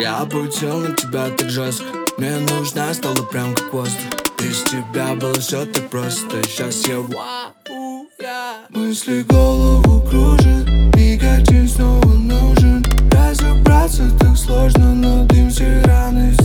Я обучил на тебя так жестко. Мне нужна стала прям как воздух. Без тебя было все так просто. Сейчас я вау, я. Мысли голову кружат, никотин снова нужен. Разобраться так сложно, но дым все раны